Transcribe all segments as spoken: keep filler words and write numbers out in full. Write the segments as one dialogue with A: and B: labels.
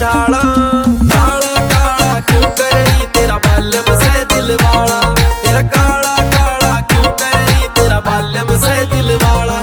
A: ढाला। काला काला क्यों करई तेरा बाल्यम से दिल वाला, तेरा काला काला क्यों करई तेरा बाल्यम से दिल वाला।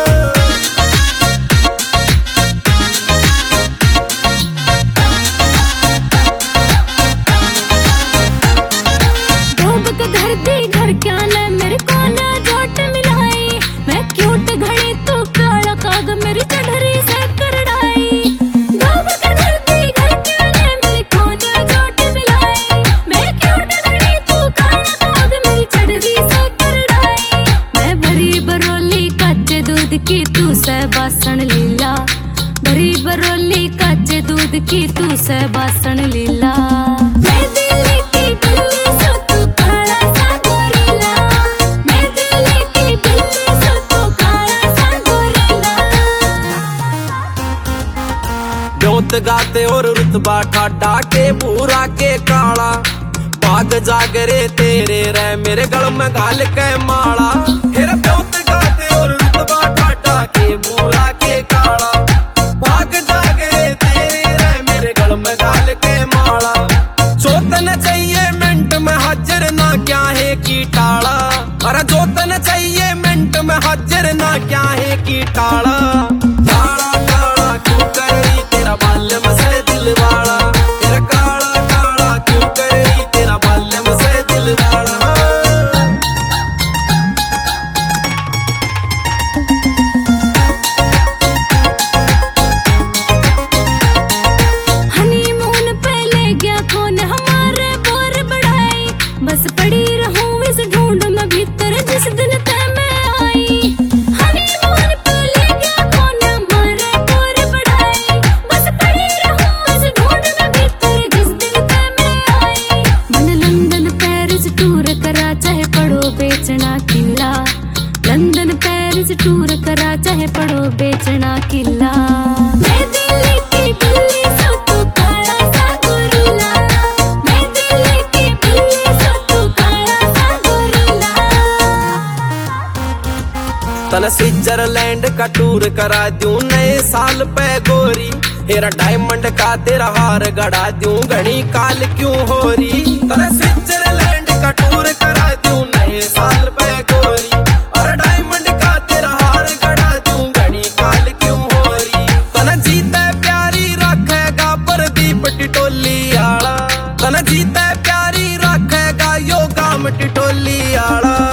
B: धरती घर क्या ने मेरे को ना जोट मिलाई, मैं क्यूट घड़ी तू काला काग मेरी चढ़री से करड़ाई। डूब के धरती घर क्या ने मेरे को ना जोट मिलाई, मैं क्यूट घड़ी तू काला काग मेरी चढ़री से करड़ाई। मैं भरी बरोली कच्चे दूध की तू से बासण लीला, भरी बरोली कच्चे दूध की तू से बासण लीला। मैं दिल्ली की बिल्ली
A: ब्योत गाते और रुतबा ठाडा के पूरा के काला, भाग जागरे तेरे रे मेरे गल में गाल के माला। फिर ब्योत गाते और रुतबा ठाडा के पूरा के काला, भाग जागरे तेरे रे मेरे गल में गाल के माला। जोतन चाहिए मिनट में हाजिर ना क्या है की टाला, अरे जोतन चाहिए मिनट में हाजिर ना क्या है की टाला। काला काला क्यों करई तेरा बाल्यम से दिल वाला, तेरा काला काला क्यों करई तेरा बाल्यम से दिल वाला।
B: हनीमून पे ले गया कौन हमारे बोर बढ़ाई, बस पड़ी रहूं इस ढूंढ में भीतर जिस दिन तय मैं आई। हनीमून पे ले गया कौन हमारे बोर बढ़ाई, बस पड़ी रहूं इस ढूंढ में भीतर जिस दिन तय मैं आई। मन लंदन पेरिस टूर करा चाहे पढ़ो बेचना किला, लंदन पेरिस टूर करा चाहे पढ़ो बेचना किला। मैं दिल्ली की बिल्ली सो तू काला सा गोरिल्ला, मैं दिल्ली की बिल्ली सो तू काला सा गोरिल्ला।
A: तन स्विट्जरलैंड का टूर करा दूं नए साल पे गोरी, तेरा डायमंड का तेरा हार गड़ा दूं घनी काल क्यों हो रही। तन स्विट्जरलैंड का टूर करा दूं नए साल पे गोरी, और डायमंड का तेरा हार गड़ा दूं घनी काल क्यों हो रही। तन जीते प्यारी रखेगा प्रदीप टिटोली आला, तन जीते प्यारी रखेगा यो काम टिटोली आला।